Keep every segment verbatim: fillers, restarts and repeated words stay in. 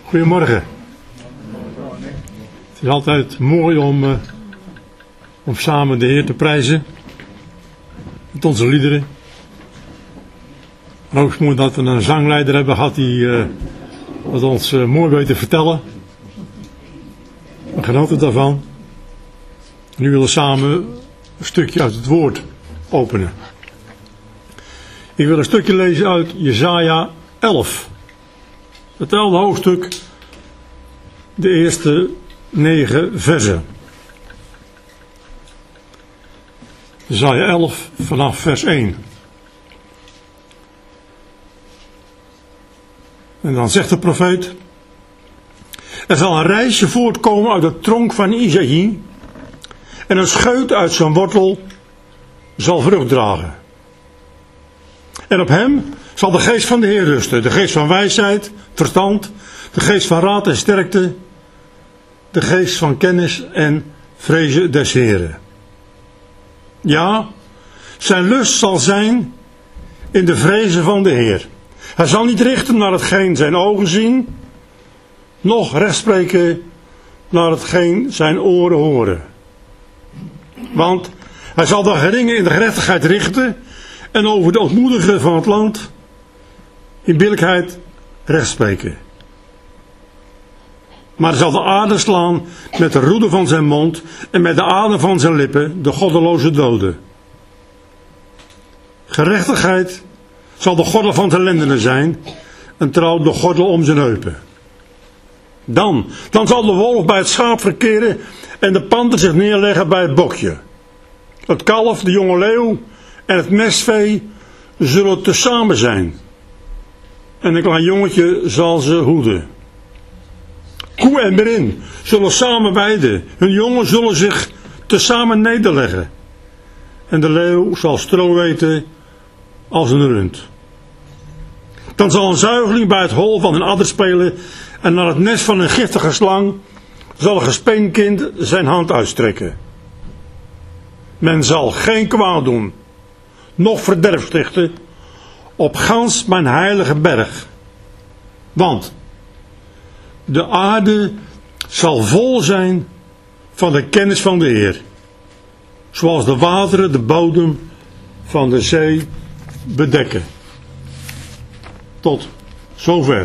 Goedemorgen. Het is altijd mooi om, uh, om samen de Heer te prijzen. Met onze liederen. En ook mooi dat we een zangleider hebben gehad die uh, dat ons uh, mooi weet te vertellen. We genoten daarvan. Nu willen we samen een stukje uit het woord openen. Ik wil een stukje lezen uit Jesaja elf. Het elfde hoofdstuk, de eerste negen versen. Jesaja elf vanaf vers één. En dan zegt de profeet: er zal een rijsje voortkomen uit de tronk van Isaïe, en een scheut uit zijn wortel zal vrucht dragen. En op hem zal de geest van de Heer rusten, de geest van wijsheid, verstand, de geest van raad en sterkte, de geest van kennis en vrezen des Heren. Ja, zijn lust zal zijn in de vrezen van de Heer. Hij zal niet richten naar hetgeen zijn ogen zien, noch rechtspreken naar hetgeen zijn oren horen. Want hij zal de geringen in de gerechtigheid richten en over de ootmoedigen van het land in billijkheid rechtspreken. Maar hij zal de aarde slaan met de roede van zijn mond en met de adem van zijn lippen, de goddeloze doden. Gerechtigheid zal de gordel van zijn lendenen zijn en trouw de gordel om zijn heupen. Dan, dan zal de wolf bij het schaap verkeren en de panter zich neerleggen bij het bokje. Het kalf, de jonge leeuw en het mestvee zullen tezamen zijn. En een klein jongetje zal ze hoeden. Koe en berin zullen samen weiden. Hun jongen zullen zich tezamen nederleggen. En de leeuw zal stro eten als een rund. Dan zal een zuigeling bij het hol van een adder spelen, en naar het nest van een giftige slang zal een gespeenkind zijn hand uitstrekken. Men zal geen kwaad doen, noch verderf stichten, op gans mijn heilige berg. Want de aarde zal vol zijn van de kennis van de Heer, zoals de wateren de bodem van de zee bedekken. Tot zover.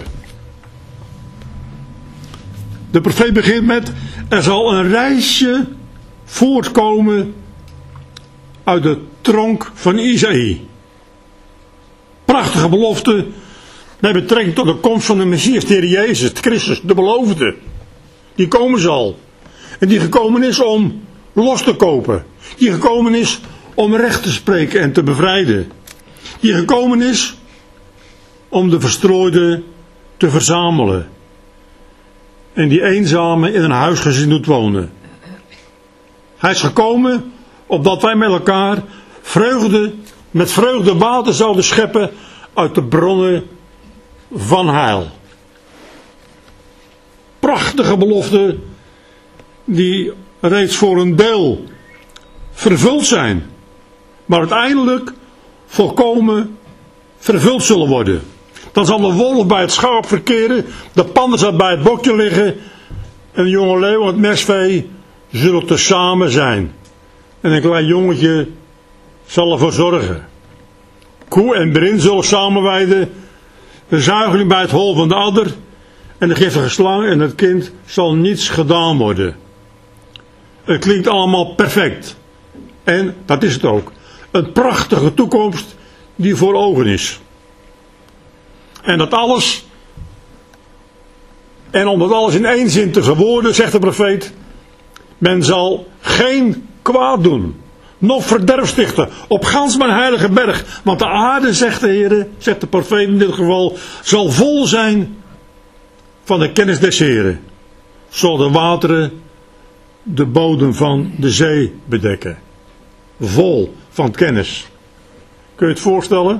De profeet begint met: er zal een rijsje voortkomen uit de tronk van Isaïe. Prachtige belofte met betrekking tot de komst van de Messias, de Heer Jezus, Christus, de beloofde. Die komen zal. En die gekomen is om los te kopen. Die gekomen is om recht te spreken en te bevrijden. Die gekomen is om de verstrooiden te verzamelen. En die eenzame in een huisgezin doet wonen. Hij is gekomen opdat wij met elkaar vreugde, met vreugde water zouden scheppen uit de bronnen van heil. Prachtige beloften die reeds voor een deel vervuld zijn, maar uiteindelijk volkomen vervuld zullen worden. Dan zal de wolf bij het schaap verkeren, de pander zal bij het bokje liggen en de jonge leeuw en het mestvee zullen tezamen zijn. En een klein jongetje zal ervoor zorgen. Koe en berin zullen samenweiden, de zuigeling bij het hol van de adder en de giftige slang en het kind zal niets gedaan worden. Het klinkt allemaal perfect. En dat is het ook. Een prachtige toekomst die voor ogen is. En dat alles, en om dat alles in één zin te verwoorden, zegt de profeet: men zal geen kwaad doen, noch verderf stichten, op gans mijn heilige berg. Want de aarde, zegt de Heer, zegt de profeet in dit geval, zal vol zijn van de kennis des Heren, zoals de wateren de bodem van de zee bedekken. Vol van kennis. Kun je het voorstellen?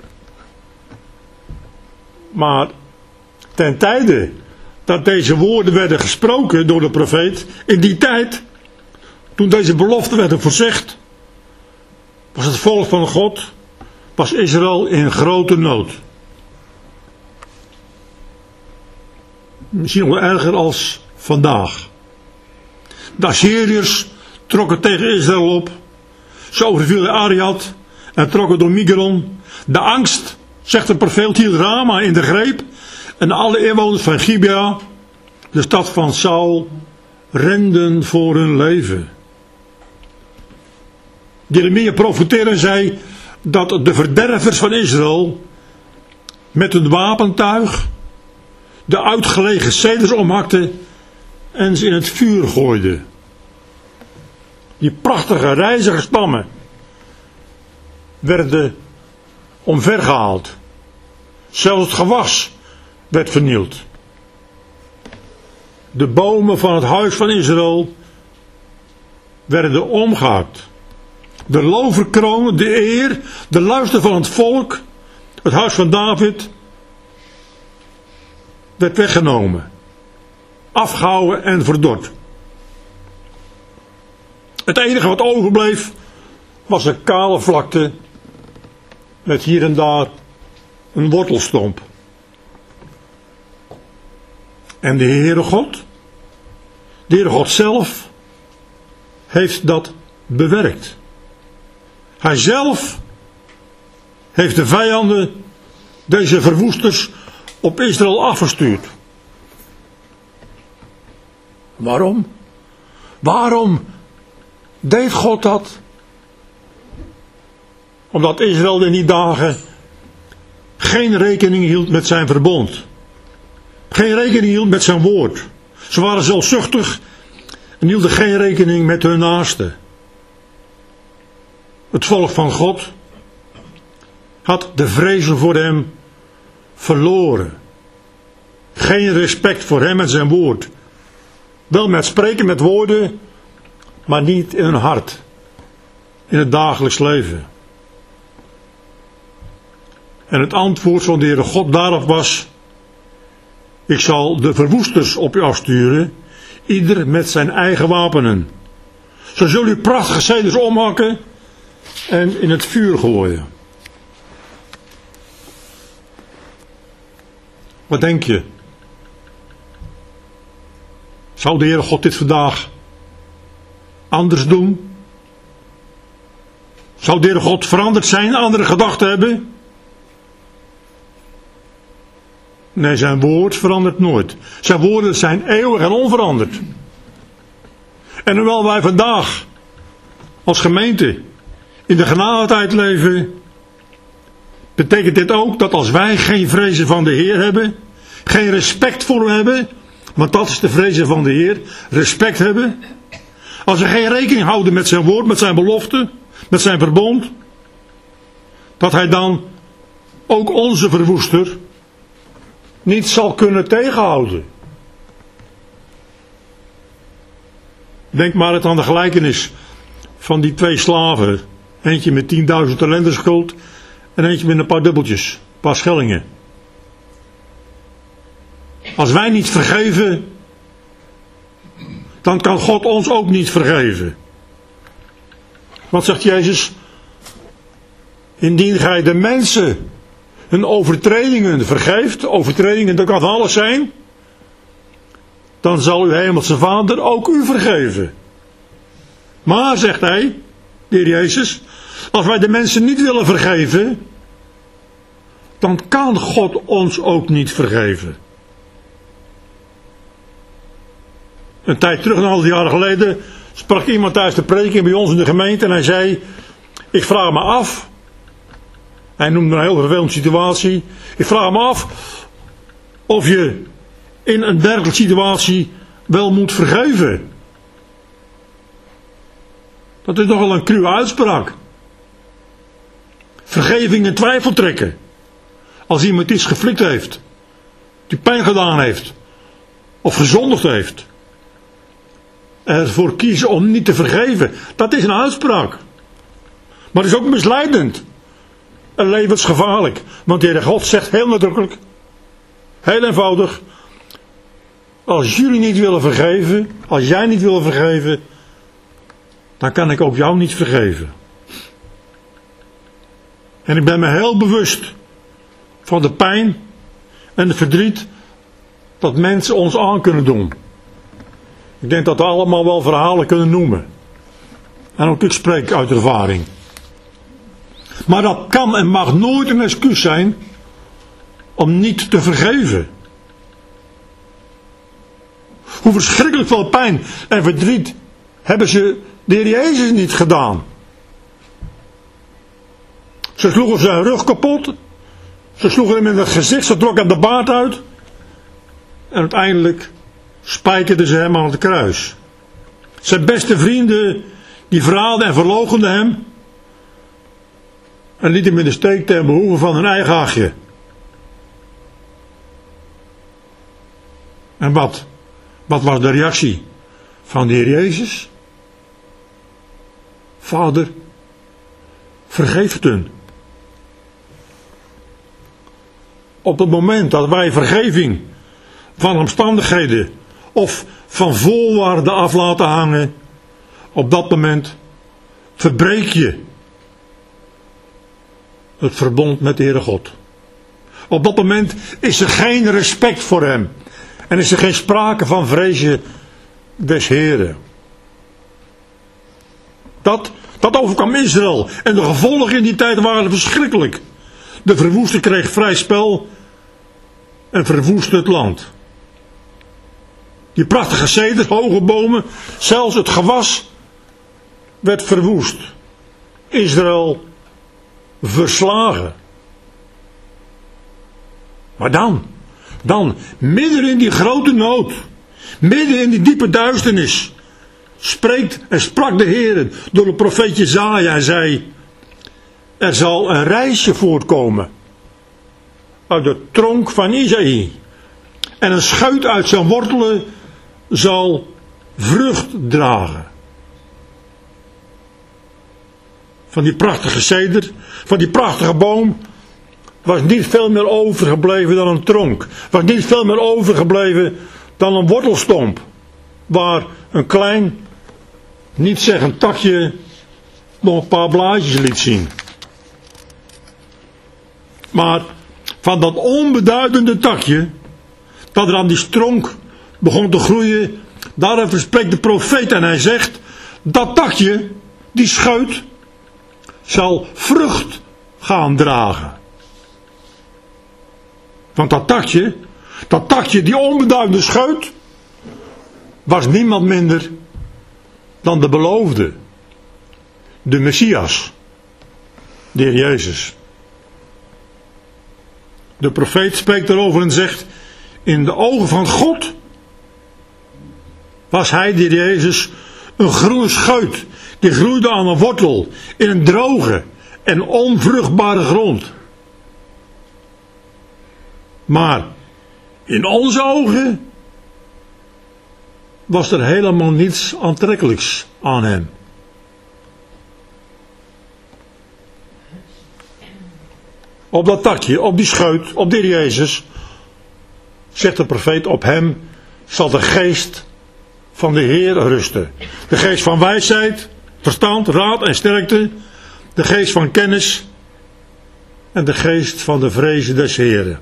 Maar ten tijde dat deze woorden werden gesproken door de profeet, in die tijd, toen deze beloften werden voorzegd, was het volk van God, was Israël in grote nood. misschien nog erger als vandaag. De Assyriërs trokken tegen Israël op. Ze overvielen Ariad en trokken door Migron. De angst, zegt de profeet, hield Rama in de greep. En alle inwoners van Gibea, de stad van Saul, renden voor hun leven. Jeremia profeteerde en zei dat de verdervers van Israël met hun wapentuig de uitgelegen ceders omhakten en ze in het vuur gooiden. Die prachtige rijzige stammen werden omvergehaald. Zelfs het gewas werd vernield. De bomen van het huis van Israël werden omgehakt. De loverkronen, de eer, de luister van het volk, het huis van David, werd weggenomen. Afgehouden en verdord. Het enige wat overbleef was een kale vlakte met hier en daar een wortelstomp. En de Heere God, de Heere God zelf, heeft dat bewerkt. Hij zelf heeft de vijanden, deze verwoesters, op Israël afgestuurd. Waarom? Waarom deed God dat? Omdat Israël in die dagen geen rekening hield met zijn verbond. Geen rekening hield met zijn woord. Ze waren zelfzuchtig en hielden geen rekening met hun naasten. Het volk van God had de vrezen voor hem verloren. Geen respect voor hem en zijn woord. Wel met spreken met woorden, maar niet in hun hart. In het dagelijks leven. En het antwoord van de Heere God daarop was: ik zal de verwoesters op u afsturen, ieder met zijn eigen wapenen. Zo zullen u prachtige ceders omhakken en in het vuur gooien. Wat denk je? Zou de Heere God dit vandaag anders doen? Zou de Heere God veranderd zijn, andere gedachten hebben? Nee, zijn woord verandert nooit. Zijn woorden zijn eeuwig en onveranderd. En hoewel wij vandaag als gemeente in de genadetijd leven, betekent dit ook dat als wij geen vrezen van de Heer hebben, geen respect voor hem hebben, want dat is de vrezen van de Heer, respect hebben, als we geen rekening houden met zijn woord, met zijn belofte, met zijn verbond, dat hij dan ook onze verwoester niet zal kunnen tegenhouden. Denk maar eens aan de gelijkenis van die twee slaven. Eentje met tienduizend talenten schuld en eentje met een paar dubbeltjes, een paar schellingen. Als wij niet vergeven, dan kan God ons ook niet vergeven. Wat zegt Jezus? Indien gij de mensen hun overtredingen vergeeft, overtredingen, dat kan alles zijn, dan zal uw hemelse Vader ook u vergeven. Maar, zegt hij, de Heer Jezus, als wij de mensen niet willen vergeven, dan kan God ons ook niet vergeven. Een tijd terug, een half jaar geleden, sprak iemand thuis te preken bij ons in de gemeente en hij zei: ik vraag me af, hij noemde een heel vervelende situatie, ik vraag me af of je in een dergelijke situatie wel moet vergeven. Dat is nogal een cruwe uitspraak. Vergeving in twijfel trekken. Als iemand iets geflikt heeft, die pijn gedaan heeft, of gezondigd heeft, en ervoor kiezen om niet te vergeven, dat is een uitspraak. Maar het is ook misleidend. En levensgevaarlijk. Want de Heere God zegt heel nadrukkelijk, heel eenvoudig: als jullie niet willen vergeven, als jij niet wil vergeven, dan kan ik ook jou niet vergeven. En ik ben me heel bewust van de pijn en het verdriet dat mensen ons aan kunnen doen. Ik denk dat we allemaal wel verhalen kunnen noemen. En ook ik spreek uit ervaring. Maar dat kan en mag nooit een excuus zijn om niet te vergeven. Hoe verschrikkelijk veel pijn en verdriet hebben ze de Heer Jezus niet gedaan. Ze sloegen zijn rug kapot. Ze sloegen hem in het gezicht. Ze trokken hem de baard uit. En uiteindelijk spijkerden ze hem aan het kruis. Zijn beste vrienden die verraadden en verloochenden hem. En lieten hem in de steek ten behoeve van hun eigen hachje. En wat? Wat was de reactie van de Heer Jezus? Vader, vergeef het hun. Op het moment dat wij vergeving van omstandigheden of van voorwaarden af laten hangen, op dat moment verbreek je het verbond met de Heere God. Op dat moment is er geen respect voor hem. En is er geen sprake van vrezen des Heren. Dat, dat overkwam Israël. En de gevolgen in die tijd waren verschrikkelijk. De verwoester kreeg vrij spel en verwoestte het land. Die prachtige ceders, hoge bomen, zelfs het gewas werd verwoest. Israël verslagen. Maar dan, dan, midden in die grote nood, midden in die diepe duisternis, spreekt en sprak de Heer door de profeet Jesaja en zei: er zal een rijsje voortkomen uit de tronk van Isaïe, en een schuit uit zijn wortelen zal vrucht dragen. Van die prachtige ceder, van die prachtige boom, was niet veel meer overgebleven dan een tronk. Was niet veel meer overgebleven dan een wortelstomp, waar een klein, niet zeggend takje nog een paar blaadjes liet zien. Maar van dat onbeduidende takje, dat er aan die stronk begon te groeien, daarover spreekt de profeet en hij zegt: dat takje, die schuit, zal vrucht gaan dragen. Want dat takje, dat takje, die onbeduidende schuit, was niemand minder dan de beloofde, de Messias, de Heer Jezus. De profeet spreekt erover en zegt: in de ogen van God was hij, de Heer Jezus, een groene schuit die groeide aan een wortel in een droge en onvruchtbare grond. Maar in onze ogen was er helemaal niets aantrekkelijks aan hem. Op dat takje, op die schuit, op de Heer Jezus, zegt de profeet: op hem zal de geest van de Heer rusten. De geest van wijsheid, verstand, raad en sterkte. De geest van kennis en de geest van de vrezen des Heren.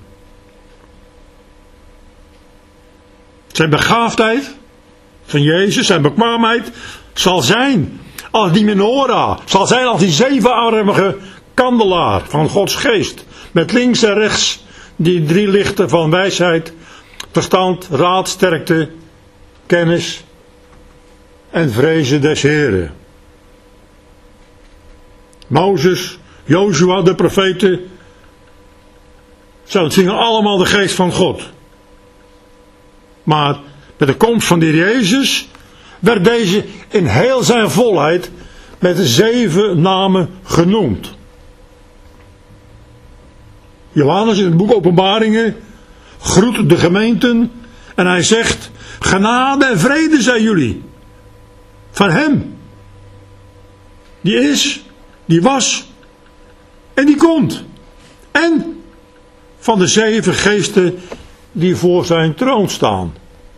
Zijn begaafdheid van Jezus, zijn bekwaamheid, zal zijn als die menorah, zal zijn als die zevenarmige kandelaar van Gods geest, met links en rechts die drie lichten van wijsheid, verstand, raad, sterkte, kennis en vrezen des Heren. Mozes, Jozua, de profeten, zij ontvingen allemaal de geest van God. Maar met de komst van de Heer Jezus werd deze in heel zijn volheid met de zeven namen genoemd. Johannes in het boek Openbaringen groet de gemeenten en hij zegt: genade en vrede zijn jullie van hem die is, die was en die komt, en van de zeven geesten die voor zijn troon staan.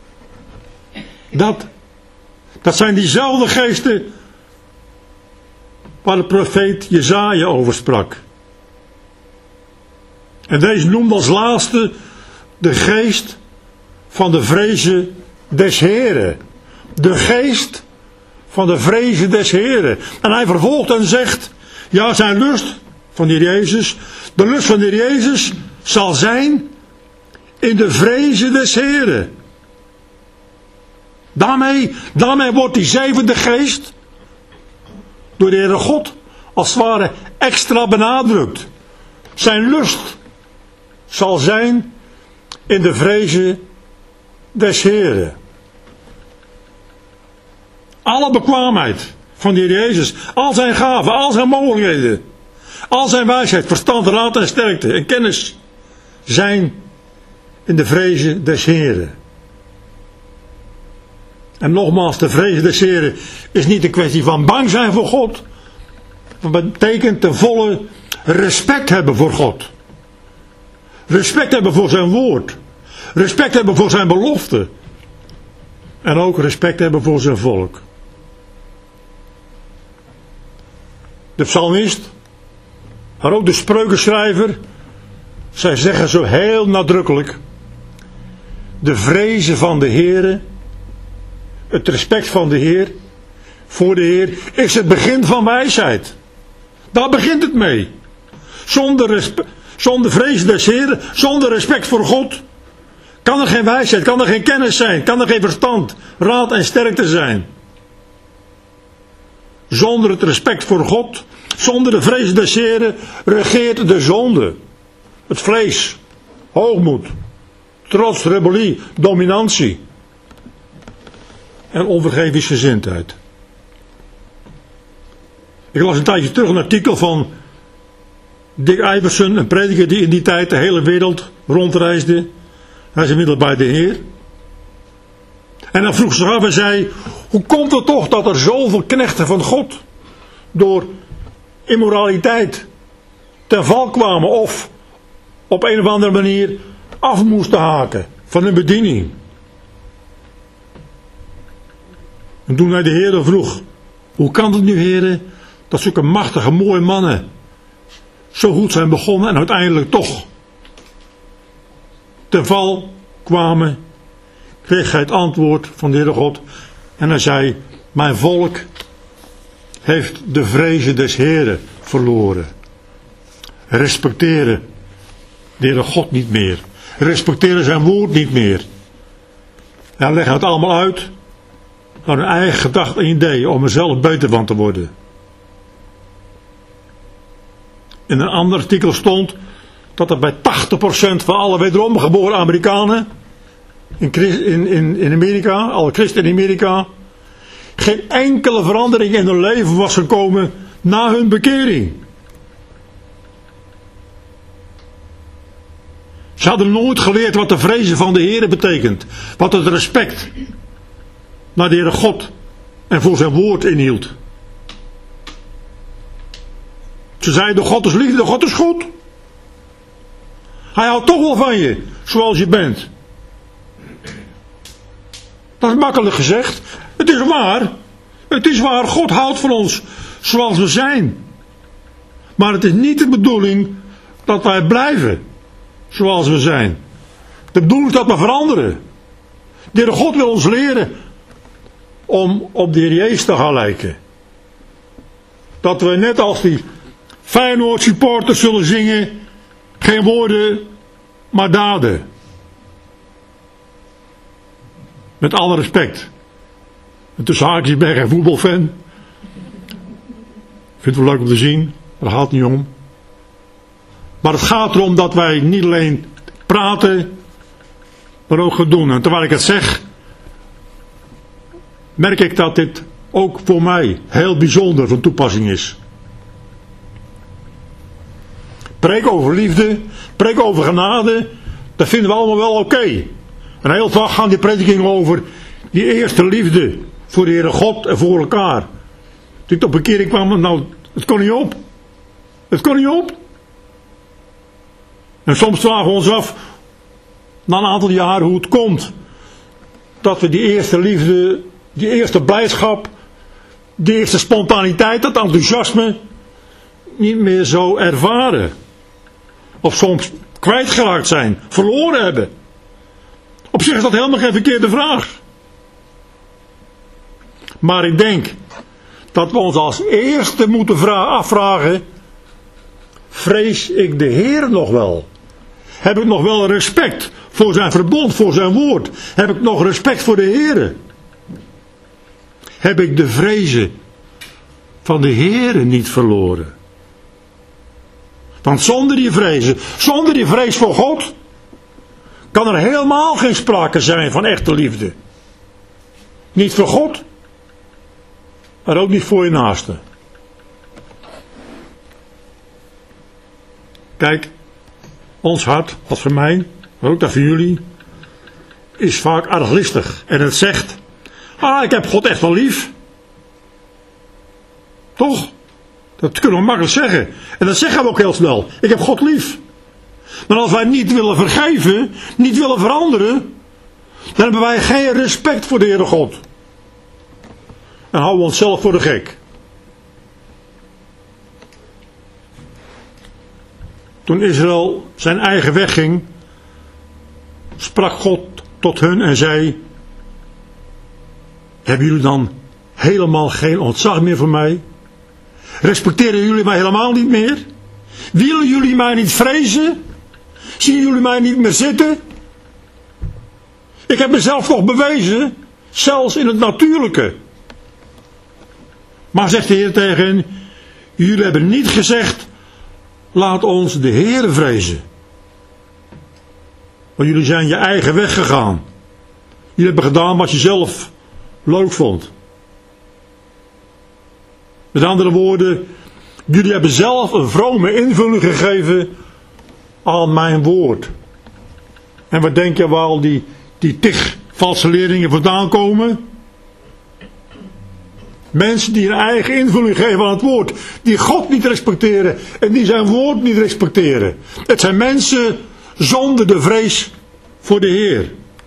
Dat, dat zijn diezelfde geesten waar de profeet Jesaja over sprak. En deze noemde als laatste de geest van de vrezen des Heren. De geest van de vrezen des Heren. En hij vervolgt en zegt, ja, zijn lust van de Heer Jezus, de lust van de Heer Jezus zal zijn in de vrezen des Heren. Daarmee, daarmee wordt die zevende geest door de Heere God als het ware extra benadrukt. Zijn lust zal zijn in de vrezen des Heren. Alle bekwaamheid van de Heer Jezus, al zijn gaven, al zijn mogelijkheden, al zijn wijsheid, verstand, raad en sterkte en kennis zijn in de vrezen des Heren. En nogmaals, de vrezen des Heren is niet een kwestie van bang zijn voor God. Dat betekent ten volle respect hebben voor God. Respect hebben voor zijn woord. Respect hebben voor zijn belofte. En ook respect hebben voor zijn volk. De psalmist, maar ook de spreukenschrijver, zij zeggen zo heel nadrukkelijk: de vrezen van de Heere, het respect van de Heer, voor de Heer, is het begin van wijsheid. Daar begint het mee. Zonder, respe- zonder vrezen des Heeren, zonder respect voor God, kan er geen wijsheid, kan er geen kennis zijn, kan er geen verstand, raad en sterkte zijn. Zonder het respect voor God, zonder de vrees des Heren, regeert de zonde. Het vlees, hoogmoed, trots, rebellie, dominantie en onvergevingsgezindheid. Ik las een tijdje terug een artikel van Dick Iverson, een prediker die in die tijd de hele wereld rondreisde. Hij is inmiddels bij de Heer. En dan vroeg zich af en zei: hoe komt het toch dat er zoveel knechten van God door immoraliteit ten val kwamen of op een of andere manier af moesten haken van hun bediening? En toen hij de Heer vroeg: hoe kan het nu, Heer, dat zulke machtige mooie mannen zo goed zijn begonnen en uiteindelijk toch ten val kwamen, kreeg hij het antwoord van de Heere God. En hij zei: mijn volk heeft de vrezen des Heren verloren. Respecteren de Heere God niet meer. Respecteren zijn woord niet meer. En hij legde het allemaal uit naar hun eigen gedachte en idee om er zelf beter van te worden. In een ander artikel stond dat er bij tachtig procent van alle wederom geboren Amerikanen in, in, in, in Amerika, alle christenen in Amerika, geen enkele verandering in hun leven was gekomen na hun bekering. Ze hadden nooit geleerd wat de vrezen van de Heer betekent. Wat het respect naar de Heere God en voor zijn woord inhield. Ze zeiden: God is liefde, God is goed. Hij houdt toch wel van je, zoals je bent. Dat is makkelijk gezegd. Het is waar. Het is waar, God houdt van ons zoals we zijn. Maar het is niet de bedoeling dat wij blijven zoals we zijn. De bedoeling is dat we veranderen. De Heere God wil ons leren om op de Heer Jezus te gaan lijken. Dat we net als die Feyenoord supporters zullen zingen: geen woorden, maar daden. Met alle respect. En tussen haakjes, ik ben geen voetbalfan. Ik vind het wel leuk om te zien. Daar gaat het niet om. Maar het gaat erom dat wij niet alleen praten, maar ook gaan doen. En terwijl ik het zeg, merk ik dat dit ook voor mij heel bijzonder van toepassing is. Preek over liefde, preek over genade, dat vinden we allemaal wel oké. Okay. En heel vaak gaan die predikingen over die eerste liefde voor de Heere God en voor elkaar. Toen ik op bekering kwam, nou, het kon niet op. Het kon niet op. En soms vragen we ons af, na een aantal jaren, hoe het komt dat we die eerste liefde, die eerste blijdschap, die eerste spontaniteit, dat enthousiasme niet meer zo ervaren. Of soms kwijtgeraakt zijn, verloren hebben. Op zich is dat helemaal geen verkeerde vraag. Maar ik denk dat we ons als eerste moeten vra- afvragen, vrees ik de Heer nog wel? Heb ik nog wel respect voor zijn verbond, voor zijn woord? Heb ik nog respect voor de Heer? Heb ik de vrezen van de Heer niet verloren? Want zonder die vrezen, zonder die vrees voor God, kan er helemaal geen sprake zijn van echte liefde. Niet voor God, maar ook niet voor je naaste. Kijk, ons hart, wat voor mij, maar ook dat voor jullie, is vaak erg listig. En het zegt, ah, ik heb God echt wel lief. Toch? Dat kunnen we makkelijk zeggen. En dat zeggen we ook heel snel. Ik heb God lief. Maar als wij niet willen vergeven, niet willen veranderen, dan hebben wij geen respect voor de Heere God. En houden we onszelf voor de gek. Toen Israël zijn eigen weg ging, sprak God tot hun en zei, hebben jullie dan helemaal geen ontzag meer voor mij? Respecteren jullie mij helemaal niet meer? Willen jullie mij niet vrezen? Zien jullie mij niet meer zitten? Ik heb mezelf toch bewezen, zelfs in het natuurlijke. Maar zegt de Heer tegen hen, jullie hebben niet gezegd, laat ons de Heere vrezen. Want jullie zijn je eigen weg gegaan. Jullie hebben gedaan wat je zelf leuk vond. Met andere woorden, jullie hebben zelf een vrome invulling gegeven aan mijn woord. En wat denk je waar al die, die tig valse leerlingen vandaan komen? Mensen die een eigen invulling geven aan het woord. Die God niet respecteren en die zijn woord niet respecteren. Het zijn mensen zonder de vrees voor de Heer.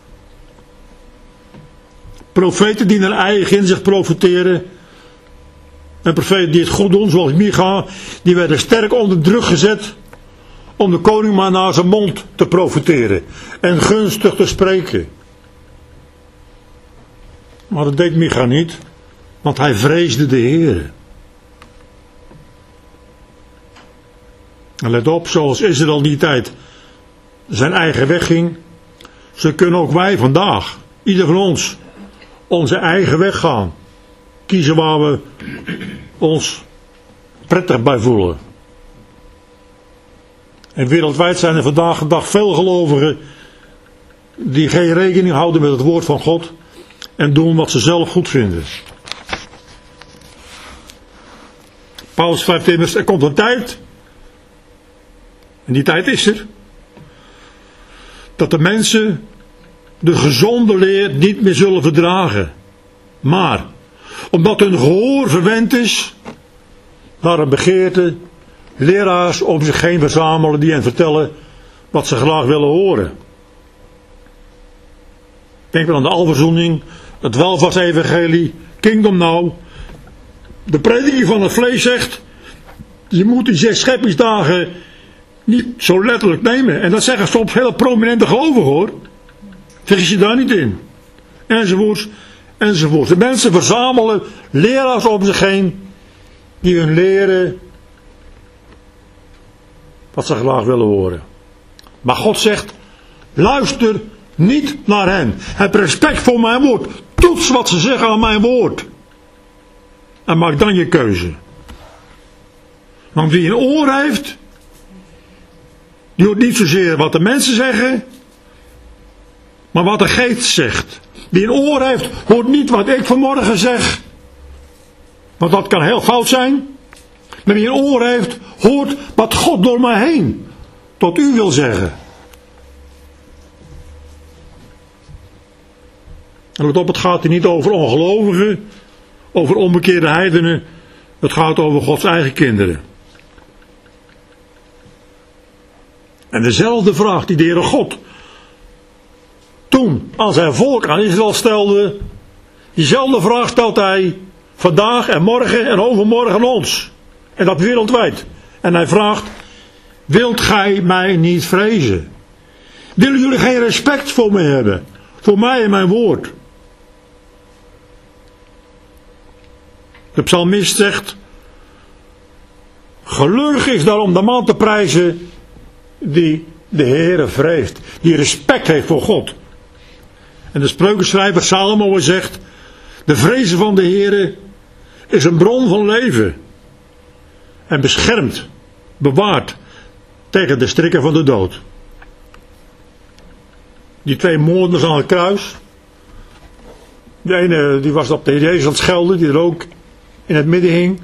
Profeten die naar eigen inzicht profeteren. En profeten die het goed doen, zoals Micha, die werden sterk onder druk gezet om de koning maar naar zijn mond te profeteren en gunstig te spreken. Maar dat deed Micha niet, want hij vreesde de Heer. En let op, zoals Israël die tijd zijn eigen weg ging, zo kunnen ook wij vandaag, ieder van ons, onze eigen weg gaan. Kiezen waar we ons prettig bij voelen. En wereldwijd zijn er vandaag de dag veel gelovigen die geen rekening houden met het woord van God en doen wat ze zelf goed vinden. Paulus schrijft immers, er komt een tijd, en die tijd is er, dat de mensen de gezonde leer niet meer zullen verdragen. Maar, omdat hun gehoor verwend is, naar een begeerte, leraars om zich heen verzamelen die hen vertellen wat ze graag willen horen. Denk maar aan de alverzoening, het welvaartsevangelie, Kingdom Now. De prediking van het vlees zegt, je moet die zes scheppingsdagen niet zo letterlijk nemen. En dat zeggen soms hele prominente gelovigen hoor. Vergis je daar niet in. Enzovoorts, enzovoorts. De mensen verzamelen leraars om zich heen die hun leren wat ze graag willen horen. Maar God zegt, luister niet naar hen. Heb respect voor mijn woord. Toets wat ze zeggen aan mijn woord. En maak dan je keuze. Want wie een oor heeft, die hoort niet zozeer wat de mensen zeggen, maar wat de geest zegt. Wie een oor heeft, hoort niet wat ik vanmorgen zeg, want dat kan heel fout zijn. Maar wie een oor heeft, hoort wat God door mij heen tot u wil zeggen. En let op, het gaat hier niet over ongelovigen, over onbekeerde heidenen. Het gaat over Gods eigen kinderen. En dezelfde vraag die de Heere God toen aan zijn volk, aan Israël stelde, diezelfde vraag stelt hij vandaag en morgen en overmorgen aan ons. En dat wereldwijd. En hij vraagt, wilt gij mij niet vrezen? Willen jullie geen respect voor me hebben? Voor mij en mijn woord. De psalmist zegt, gelukkig is daarom de man te prijzen die de Heere vreest, die respect heeft voor God. En de spreukenschrijver Salomo zegt, de vrezen van de Heere is een bron van leven en beschermt, bewaart tegen de strikken van de dood. Die twee moorders aan het kruis, de ene die was op de Heer Jezus aan het schelden, die er ook in het midden hing.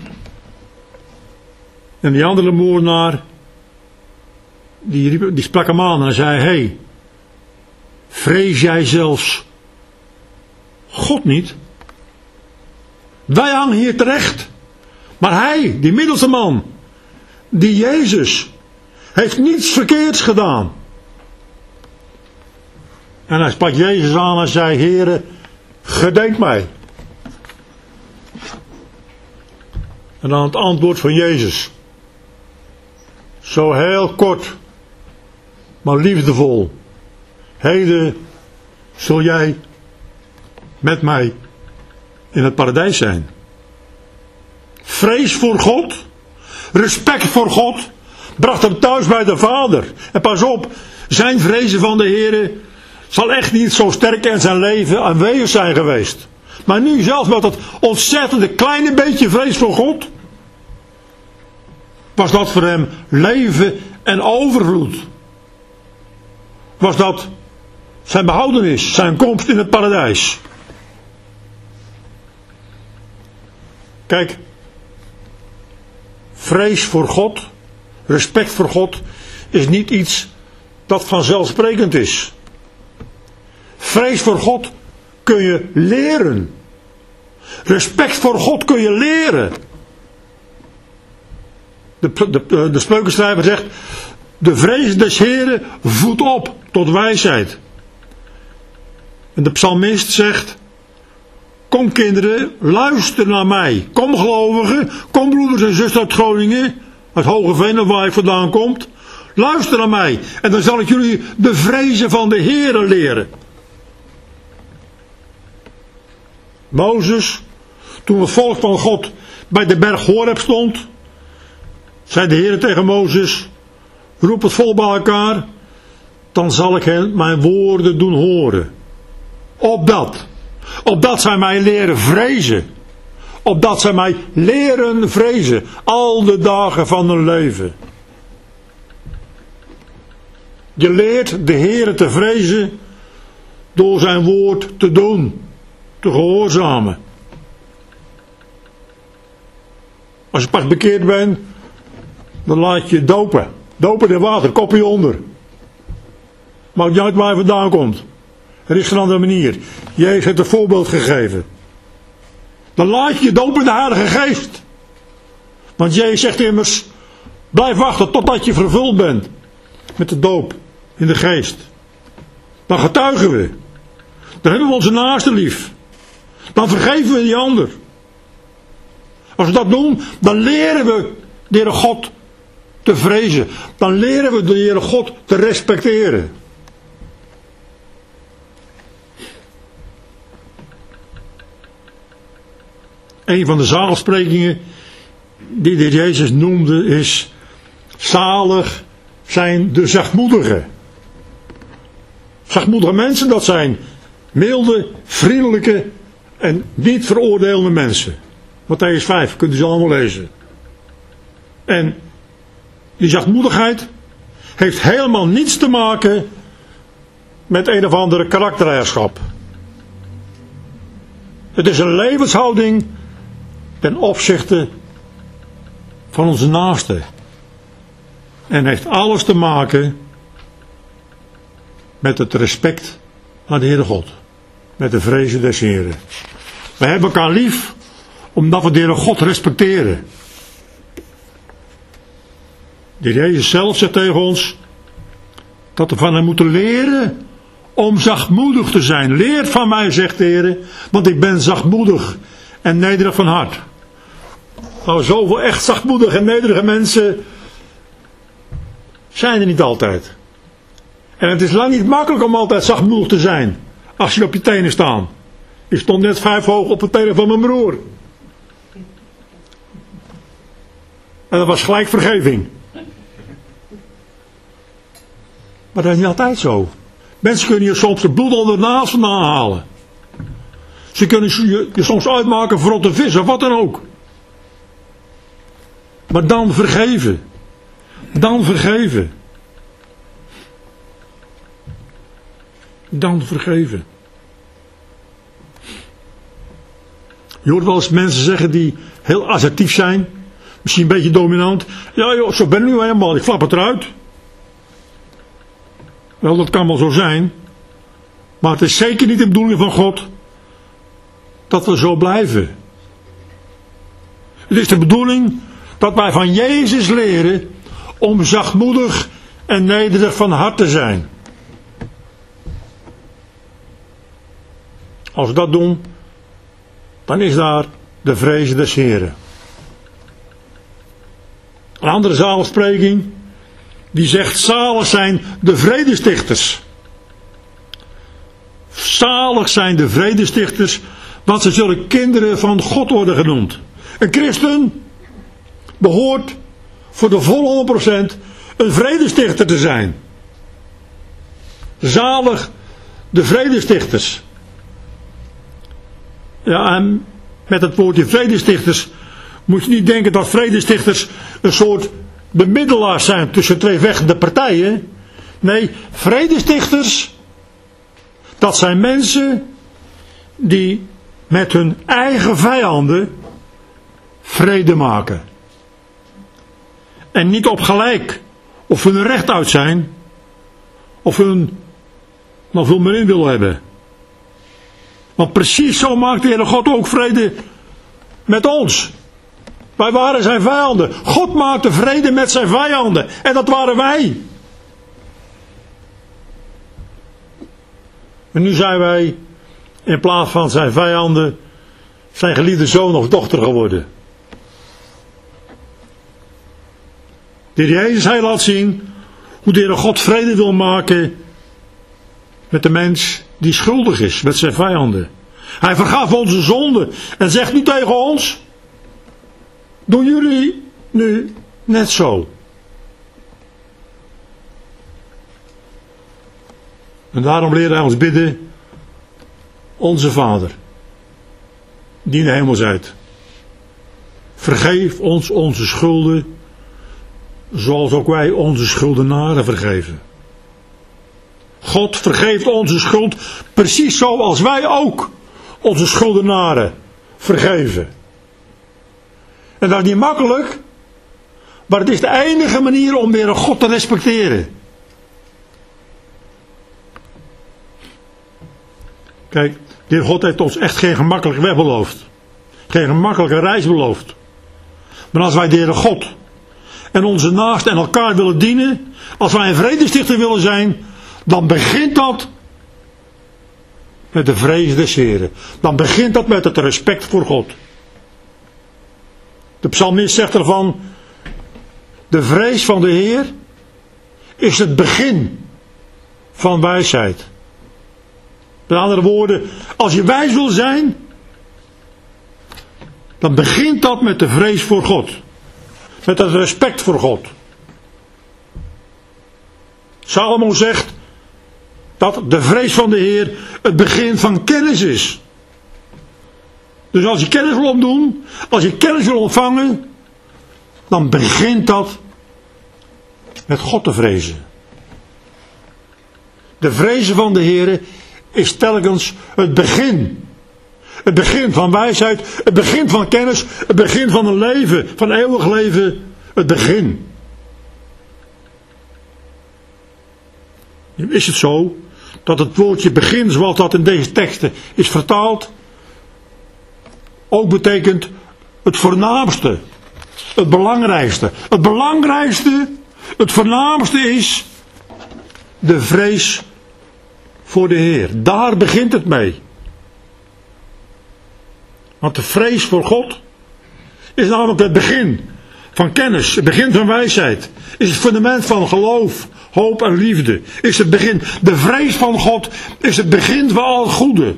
En die andere moordenaar, die, riep, die sprak hem aan en zei, hé, hey, vrees jij zelfs God niet? Wij hangen hier terecht. Maar hij, die middelste man, die Jezus, heeft niets verkeerds gedaan. En hij sprak Jezus aan en zei, Heere, gedenk mij. En dan het antwoord van Jezus. Zo heel kort, maar liefdevol. Heden zul jij met mij in het paradijs zijn. Vrees voor God, respect voor God, bracht hem thuis bij de Vader. En pas op, zijn vrezen van de Heere zal echt niet zo sterk in zijn leven aanwezig zijn geweest. Maar nu zelfs met dat ontzettende kleine beetje vrees voor God, was dat voor hem leven en overvloed. Was dat zijn behoudenis, zijn komst in het paradijs. Kijk, vrees voor God, respect voor God, is niet iets dat vanzelfsprekend is. Vrees voor God kun je leren. Respect voor God kun je leren. De, de, de spreukenschrijver zegt, de vrees des Heren voedt op tot wijsheid. En de psalmist zegt, kom kinderen, luister naar mij. Kom gelovigen, kom broeders en zusters uit Groningen, uit Hogeveen waar ik vandaan komt. Luister naar mij en dan zal ik jullie de vrezen van de Heere leren. Mozes, toen het volk van God bij de berg Horeb stond, zei de Heer tegen Mozes, roep het volk bij elkaar, dan zal ik hen mijn woorden doen horen. Opdat, opdat zij mij leren vrezen. Opdat zij mij leren vrezen, al de dagen van hun leven. Je leert de Heer te vrezen door zijn woord te doen, te gehoorzamen. Als je pas bekeerd bent, dan laat je dopen. Dopen in water, kopje onder. Maakt niet uit waar je vandaan komt. Er is geen andere manier. Jezus heeft een voorbeeld gegeven. Dan laat je je dopen in de Heilige Geest. Want Jezus zegt immers, blijf wachten totdat je vervuld bent met de doop in de Geest. Dan getuigen we. Dan hebben we onze naaste lief. Dan vergeven we die ander. Als we dat doen, dan leren we de Heere God te vrezen. Dan leren we de Heere God te respecteren. Een van de zaligsprekingen die de Heer Jezus noemde is, zalig zijn de zachtmoedigen. Zachtmoedige mensen, dat zijn milde, vriendelijke en niet veroordelende mensen. Mattheüs vijf, kunt u ze allemaal lezen. En die zachtmoedigheid heeft helemaal niets te maken met een of andere karaktereigenschap. Het is een levenshouding ten opzichte van onze naaste. En heeft alles te maken met het respect naar de Heere God. Met de vrezen des Heeren. We hebben elkaar lief omdat we de Heere God respecteren. De Heer Jezus zelf zegt tegen ons dat we van hem moeten leren om zachtmoedig te zijn. Leer van mij, zegt de Heer, want ik ben zachtmoedig en nederig van hart. Nou, zoveel echt zachtmoedige en nederige mensen zijn er niet altijd. En het is lang niet makkelijk om altijd zachtmoedig te zijn. als je op je tenen staan. Ik stond net vijf hoog op de tenen van mijn broer. En dat was gelijk vergeving. Maar dat is niet altijd zo. Mensen kunnen je soms de bloed onder de naast vandaan halen. Ze kunnen je, je soms uitmaken voor rotte vis of wat dan ook. Maar dan vergeven. Dan vergeven. Dan vergeven. Je hoort wel eens mensen zeggen die heel assertief zijn. Misschien een beetje dominant. Ja joh, zo ben ik nu helemaal. Ik flap het eruit. Wel, dat kan wel zo zijn. Maar het is zeker niet de bedoeling van God dat we zo blijven. Het is de bedoeling dat wij van Jezus leren om zachtmoedig en nederig van hart te zijn. Als we dat doen, dan is daar de vrees des Heren. Een andere zaalspreking die zegt: zalig zijn de vredestichters. Zalig zijn de vredestichters, want ze zullen kinderen van God worden genoemd. Een christen behoort voor de volle honderd procent een vredestichter te zijn. Zalig de vredestichters. Ja, en met het woordje vredestichters moet je niet denken dat vredestichters een soort bemiddelaars zijn tussen twee vechtende partijen. Nee, vredestichters, dat zijn mensen die met hun eigen vijanden vrede maken. En niet op gelijk of hun recht uit zijn, of hun nog veel meer in willen hebben. Want precies zo maakt de Heere God ook vrede met ons. Wij waren zijn vijanden. God maakte vrede met zijn vijanden. En dat waren wij. En nu zijn wij in plaats van zijn vijanden zijn geliefde zoon of dochter geworden. De Heer Jezus, hij laat zien hoe de Heere God vrede wil maken met de mens die schuldig is, met zijn vijanden. Hij vergaf onze zonden en zegt nu tegen ons: doen jullie nu net zo? En daarom leert hij ons bidden: onze Vader, die in de hemel zijt, vergeef ons onze schulden, zoals ook wij onze schuldenaren vergeven. God vergeeft onze schuld precies zoals wij ook onze schuldenaren vergeven. En dat is niet makkelijk, maar het is de enige manier om weer een God te respecteren. Kijk, de Heer God heeft ons echt geen gemakkelijke weg beloofd. Geen gemakkelijke reis beloofd. Maar als wij de Heere God en onze naasten en elkaar willen dienen, als wij een vredestichter willen zijn, dan begint dat met de vrees des Heren. Dan begint dat met het respect voor God. De psalmist zegt ervan: de vrees van de Heer is het begin van wijsheid. Met andere woorden, als je wijs wil zijn, dan begint dat met de vrees voor God. Met het respect voor God. Salomo zegt dat de vrees van de Heer het begin van kennis is. Dus als je kennis wil opdoen, als je kennis wil ontvangen, dan begint dat met God te vrezen. De vrezen van de Heer is telkens het begin. Het begin van wijsheid, het begin van kennis, het begin van een leven, van eeuwig leven, het begin. Nu is het zo dat het woordje begin, zoals dat in deze teksten is vertaald, ook betekent het voornaamste, het belangrijkste. Het belangrijkste, het voornaamste is de vrees voor de Heer. Daar begint het mee. Want de vrees voor God is namelijk het begin van kennis, het begin van wijsheid. Is het fundament van geloof, hoop en liefde. Is het begin, de vrees van God is het begin van al het goede.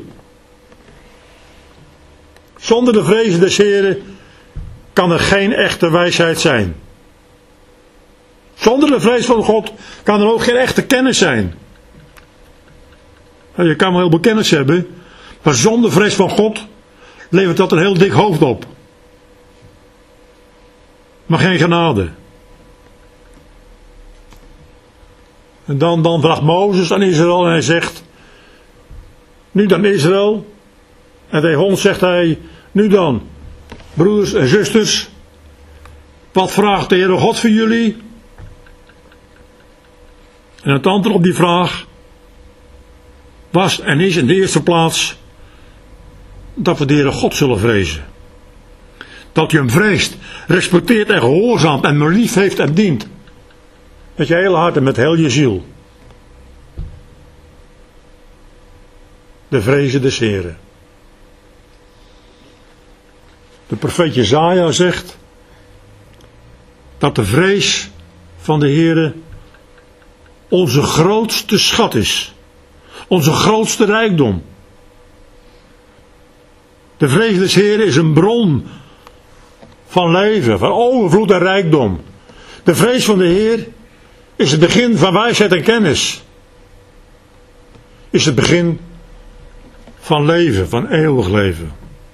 Zonder de vrees des Heren kan er geen echte wijsheid zijn. Zonder de vrees van God kan er ook geen echte kennis zijn. Je kan wel heel veel kennis hebben, maar zonder vrees van God levert dat een heel dik hoofd op. Maar geen genade. En dan, dan vraagt Mozes aan Israël en hij zegt, nu dan Israël. En tegen ons zegt hij, nu dan, broeders en zusters, wat vraagt de Heere God voor jullie? En het antwoord op die vraag was en is in de eerste plaats dat we de Heere God zullen vrezen. Dat je hem vreest, respecteert en gehoorzaamt en hem lief heeft en dient. Met je hele hart en met heel je ziel. De vrezen des Heren. De profeet Jesaja zegt dat de vrees van de Heere onze grootste schat is. Onze grootste rijkdom. De vrees des Heren is een bron van leven, van overvloed en rijkdom. De vrees van de Heer is het begin van wijsheid en kennis. Is het begin van leven, van eeuwig leven.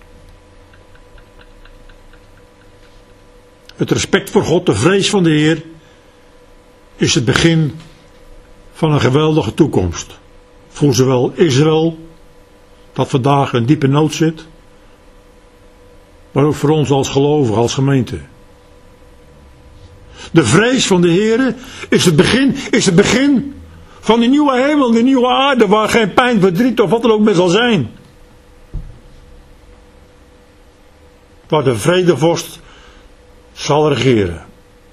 Het respect voor God, de vrees van de Heer, is het begin van een geweldige toekomst. Voor zowel Israël, dat vandaag in diepe nood zit, maar ook voor ons als gelovigen, als gemeente. De vrees van de Heere is het begin, is het begin van die nieuwe hemel, die nieuwe aarde, waar geen pijn, verdriet of wat er ook meer zal zijn. Waar de vredevorst zal regeren.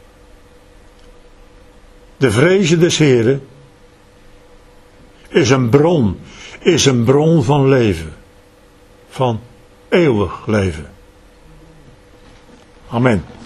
De vrezen des Heren is een bron, is een bron van leven. Van eeuwig leven. Amen.